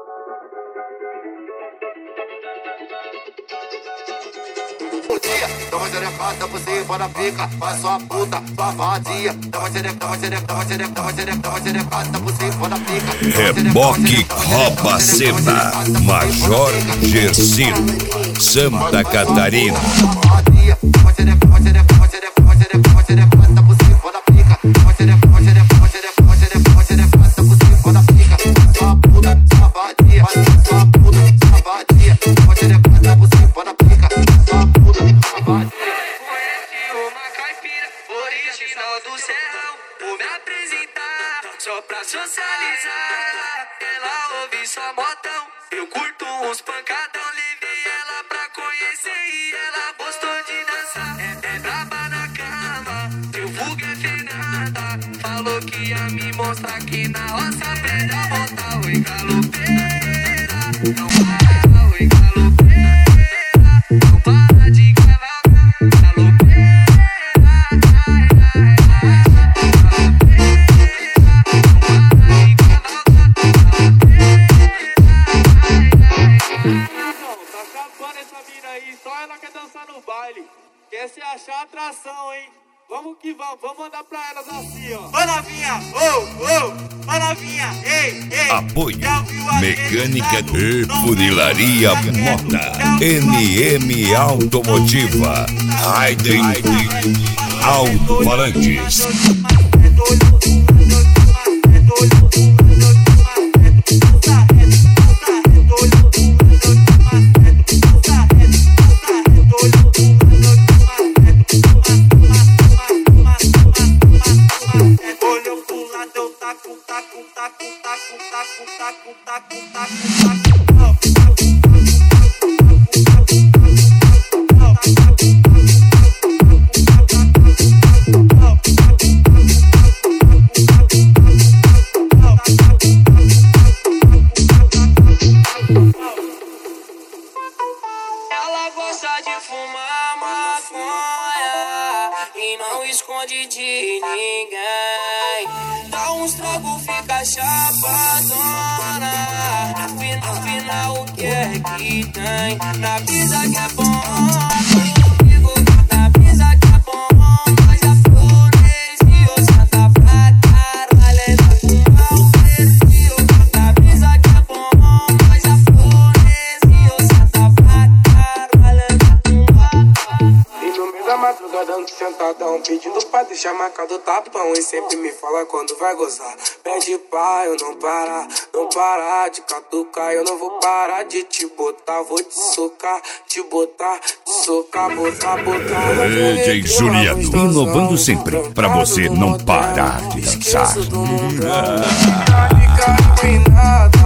Dá uma xerecada por cima da pica, faz sua puta, sua vadia. Dá uma xerecada por cima da pica. Reboque rouba cena, Major Gersino, Santa Catarina. Do céu, vou me apresentar só pra socializar. Ela ouve só modão, eu curto uns pancadão. Levei ela pra conhecer e ela gostou de dançar. É braba na cama, seu vulgo é Fernanda. Falou que ia me mostrar que na roça aprende a montar. Oi, galopeira, não para, oi, galopeira, não para de cavalgar, galopeira. Só ela quer dançar no baile, quer se achar atração, hein? Vamos que vamos mandar pra elas assim, ó. Ô novinha, ô novinha, ei. Apoio Mecânica e Funilaria Mota, NM Automotiva, Raiden Alto-Falantes. Ela gosta de fumar maconha e não esconde de ninguém. Dá uns tragos, fica chapadona. No final o que é que tem? Na brisa que é bom. Na brisa que é bom. Mas a flores e o Santa pra caralho. Na brisa que é bom. Mas a flores e o Santa pra caralho. E no meio da madrugada ando sentadão, pedindo pra deixar marcado o tapão. E sempre me fala quando vai gozar. Pede pra eu não parar de catucar. Eu não vou parar de te botar, vou te socar, te botar, te socar, botar. DJ Juliano, inovando sempre, pra você não parar de dançar. Fica iluminada.